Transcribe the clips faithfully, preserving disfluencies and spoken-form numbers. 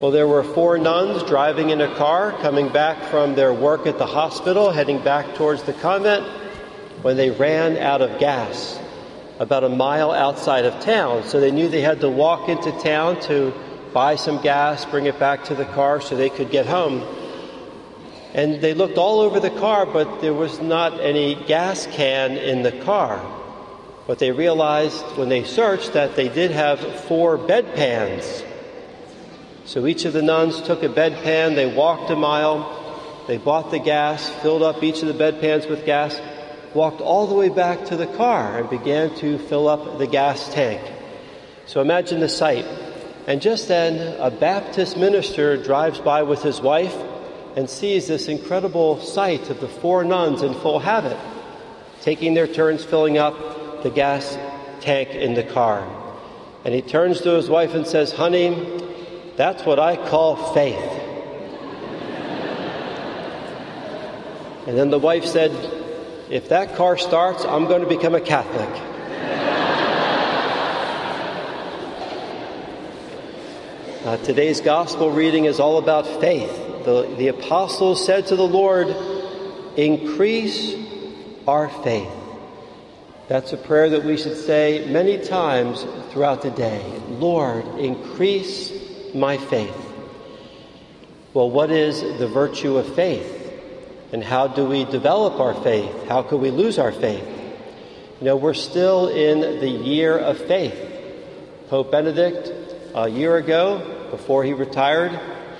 Well, there were four nuns driving in a car, coming back from their work at the hospital, heading back towards the convent, when they ran out of gas about a mile outside of town. So they knew they had to walk into town to buy some gas, bring it back to the car so they could get home. And they looked all over the car, but there was not any gas can in the car. But they realized when they searched that they did have four bedpans. So each of the nuns took a bedpan, they walked a mile, they bought the gas, filled up each of the bedpans with gas, walked all the way back to the car and began to fill up the gas tank. So imagine the sight. And just then, a Baptist minister drives by with his wife and sees this incredible sight of the four nuns in full habit, taking their turns filling up the gas tank in the car. And he turns to his wife and says, "Honey, that's what I call faith." And then the wife said, "If that car starts, I'm going to become a Catholic." Uh, today's gospel reading is all about faith. The, the apostles said to the Lord, "Increase our faith." That's a prayer that we should say many times throughout the day. Lord, increase my faith. Well, what is the virtue of faith? And how do we develop our faith? How could we lose our faith? You know, we're still in the year of faith. Pope Benedict, a year ago, before he retired,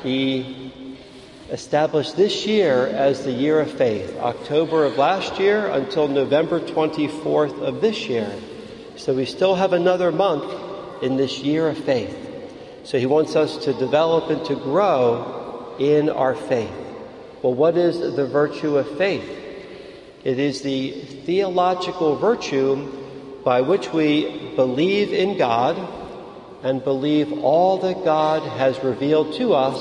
he established this year as the year of faith, October of last year until November twenty-fourth of this year. So we still have another month in this year of faith. So he wants us to develop and to grow in our faith. Well, what is the virtue of faith? It is the theological virtue by which we believe in God and believe all that God has revealed to us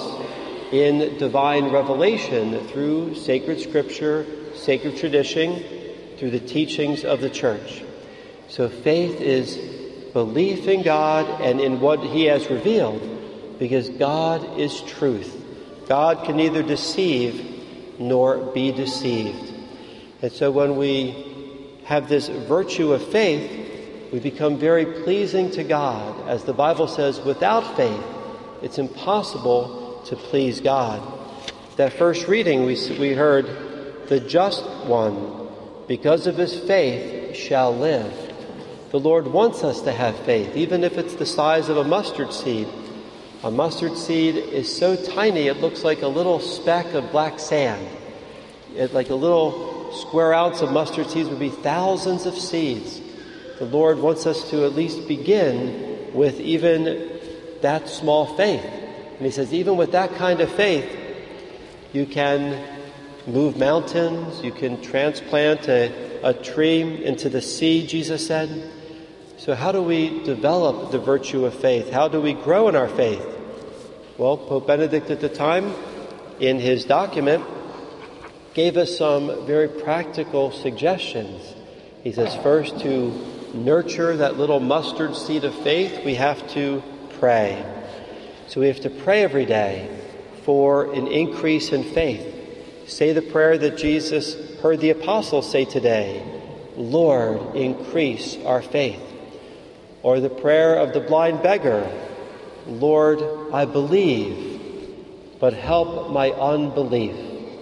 in divine revelation through sacred scripture, sacred tradition, through the teachings of the church. So faith is belief in God and in what he has revealed, because God is truth. God can neither deceive nor be deceived. And so when we have this virtue of faith, we become very pleasing to God. As the Bible says, without faith, it's impossible to please God. That first reading, we, we heard, "The just one, because of his faith, shall live." The Lord wants us to have faith, even if it's the size of a mustard seed. A mustard seed is so tiny, it looks like a little speck of black sand. It, like a little square ounce of mustard seeds would be thousands of seeds. The Lord wants us to at least begin with even that small faith. And he says, even with that kind of faith, you can move mountains, you can transplant a, a tree into the sea, Jesus said. So how do we develop the virtue of faith? How do we grow in our faith? Well, Pope Benedict at the time, in his document, gave us some very practical suggestions. He says, first, to nurture that little mustard seed of faith, we have to pray. So we have to pray every day for an increase in faith. Say the prayer that Jesus heard the apostles say today, "Lord, increase our faith." Or the prayer of the blind beggar, "Lord, I believe, but help my unbelief."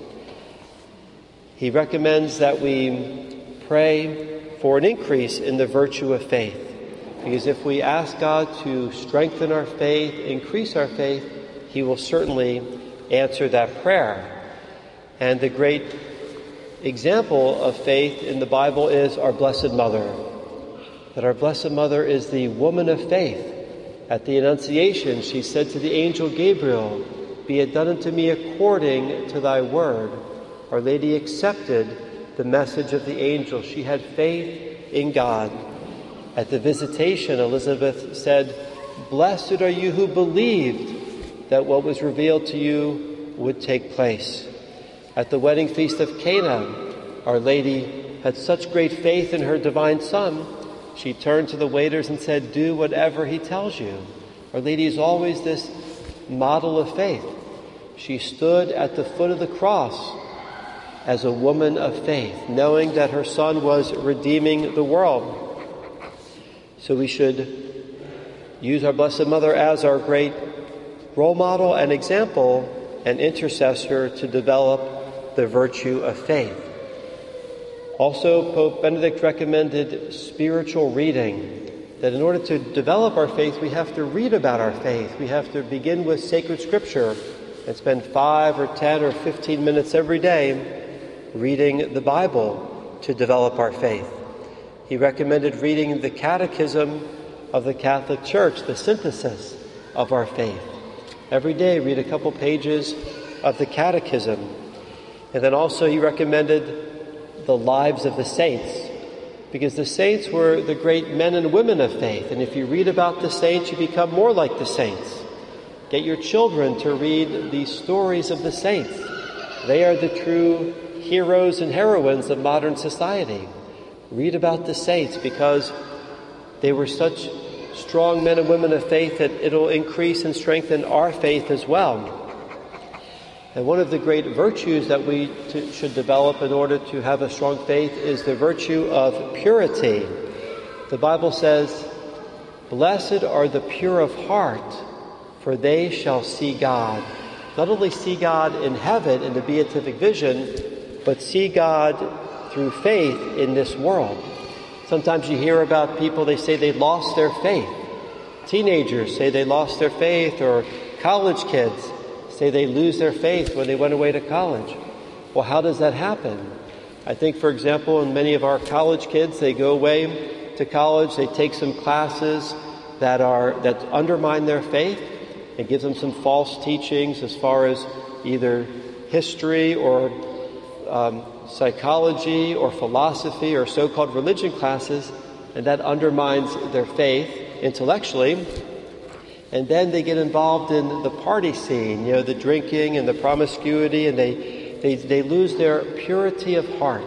He recommends that we pray for an increase in the virtue of faith. Because if we ask God to strengthen our faith, increase our faith, he will certainly answer that prayer. And the great example of faith in the Bible is our Blessed Mother. That our Blessed Mother is the woman of faith. At the Annunciation, she said to the angel Gabriel, "Be it done unto me according to thy word." Our Lady accepted the message of the angel. She had faith in God. At the Visitation, Elizabeth said, "Blessed are you who believed that what was revealed to you would take place." At the wedding feast of Cana, Our Lady had such great faith in her divine Son, she turned to the waiters and said, "Do whatever he tells you." Our Lady is always this model of faith. She stood at the foot of the cross as a woman of faith, knowing that her son was redeeming the world. So we should use our Blessed Mother as our great role model and example and intercessor to develop the virtue of faith. Also, Pope Benedict recommended spiritual reading, that in order to develop our faith, we have to read about our faith. We have to begin with sacred scripture and spend five or ten or fifteen minutes every day reading the Bible to develop our faith. He recommended reading the Catechism of the Catholic Church, the synthesis of our faith. Every day, read a couple pages of the Catechism. And then also he recommended the lives of the saints, because the saints were the great men and women of faith. And if you read about the saints, you become more like the saints. Get your children to read the stories of the saints. They are the true heroes and heroines of modern society. Read about the saints, because they were such strong men and women of faith that it'll increase and strengthen our faith as well. And one of the great virtues that we t- should develop in order to have a strong faith is the virtue of purity. The Bible says, "Blessed are the pure of heart, for they shall see God." Not only see God in heaven in the beatific vision, but see God through faith in this world. Sometimes you hear about people, they say they lost their faith. Teenagers say they lost their faith, or college kids say they lose their faith when they went away to college. Well, how does that happen? I think, for example, in many of our college kids, they go away to college, they take some classes that are that undermine their faith and give them some false teachings as far as either history or um, psychology or philosophy or so-called religion classes, and that undermines their faith intellectually. And then they get involved in the party scene, you know, the drinking and the promiscuity, and they, they, they lose their purity of heart.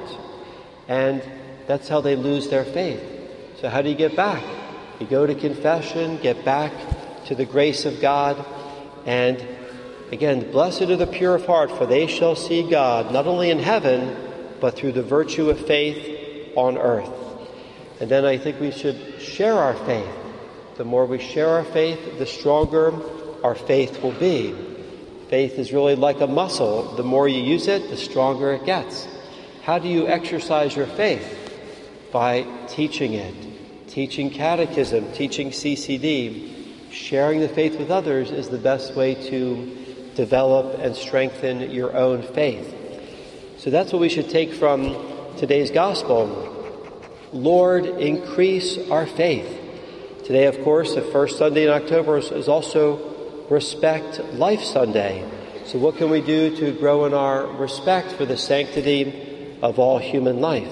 And that's how they lose their faith. So how do you get back? You go to confession, get back to the grace of God. And again, blessed are the pure of heart, for they shall see God, not only in heaven, but through the virtue of faith on earth. And then I think we should share our faith. The more we share our faith, the stronger our faith will be. Faith is really like a muscle. The more you use it, the stronger it gets. How do you exercise your faith? By teaching it. Teaching catechism, teaching C C D. Sharing the faith with others is the best way to develop and strengthen your own faith. So that's what we should take from today's gospel. Lord, increase our faith. Today, of course, the first Sunday in October is also Respect Life Sunday. So what can we do to grow in our respect for the sanctity of all human life?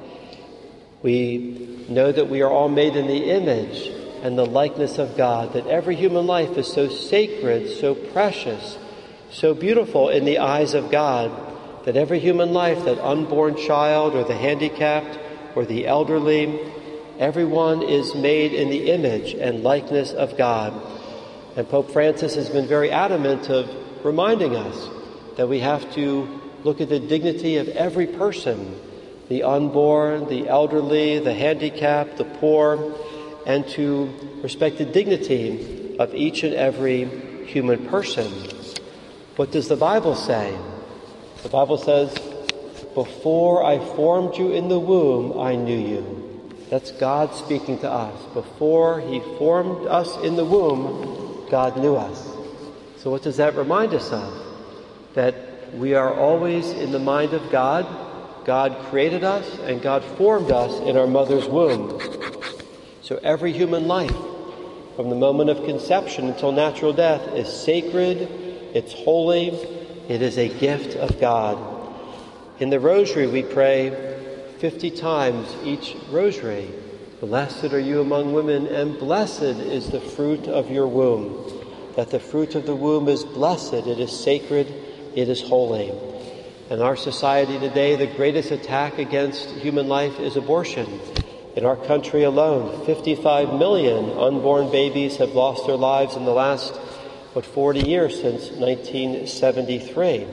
We know that we are all made in the image and the likeness of God, that every human life is so sacred, so precious, so beautiful in the eyes of God, that every human life, that unborn child or the handicapped or the elderly, everyone is made in the image and likeness of God. And Pope Francis has been very adamant of reminding us that we have to look at the dignity of every person, the unborn, the elderly, the handicapped, the poor, and to respect the dignity of each and every human person. What does the Bible say? The Bible says, "Before I formed you in the womb, I knew you." That's God speaking to us. Before he formed us in the womb, God knew us. So what does that remind us of? That we are always in the mind of God. God created us and God formed us in our mother's womb. So every human life, from the moment of conception until natural death, is sacred, it's holy, it is a gift of God. In the Rosary we pray fifty times each rosary, "Blessed are you among women, and blessed is the fruit of your womb." That the fruit of the womb is blessed, it is sacred, it is holy. In our society today, the greatest attack against human life is abortion. In our country alone, fifty-five million unborn babies have lost their lives in the last but forty years since nineteen seventy-three.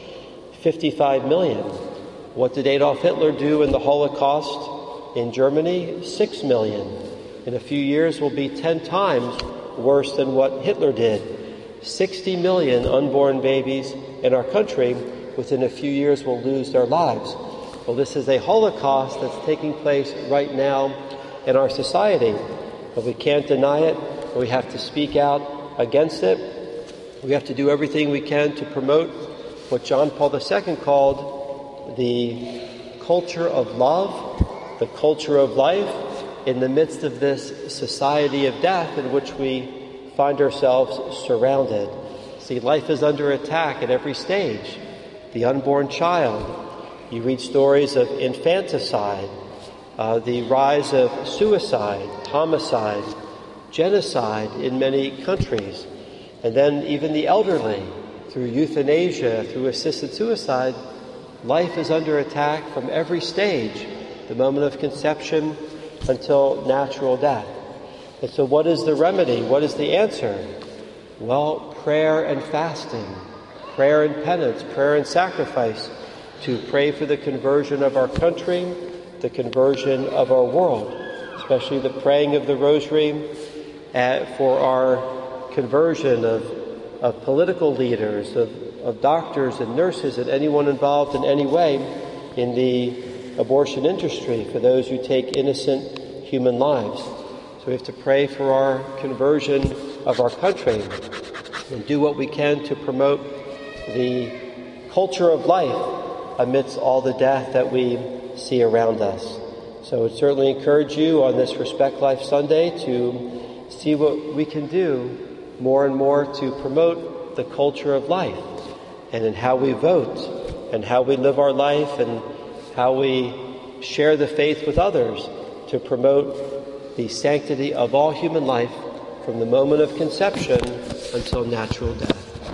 fifty-five million. What did Adolf Hitler do in the Holocaust in Germany? Six million. In a few years will be ten times worse than what Hitler did. sixty million unborn babies in our country within a few years will lose their lives. Well, this is a Holocaust that's taking place right now in our society. But we can't deny it. We have to speak out against it. We have to do everything we can to promote what John Paul the Second called the culture of love, the culture of life, in the midst of this society of death in which we find ourselves surrounded. See, life is under attack at every stage. The unborn child. You read stories of infanticide, uh, the rise of suicide, homicide, genocide in many countries. And then even the elderly, through euthanasia, through assisted suicide. Life is under attack from every stage, the moment of conception until natural death. And so what is the remedy? What is the answer? Well, prayer and fasting, prayer and penance, prayer and sacrifice, to pray for the conversion of our country, the conversion of our world, especially the praying of the rosary uh, for our conversion of, of political leaders, of, of doctors and nurses and anyone involved in any way in the abortion industry, for those who take innocent human lives. So we have to pray for our conversion of our country and do what we can to promote the culture of life amidst all the death that we see around us. So I would certainly encourage you on this Respect Life Sunday to see what we can do more and more to promote the culture of life, and in how we vote, and how we live our life, and how we share the faith with others to promote the sanctity of all human life from the moment of conception until natural death.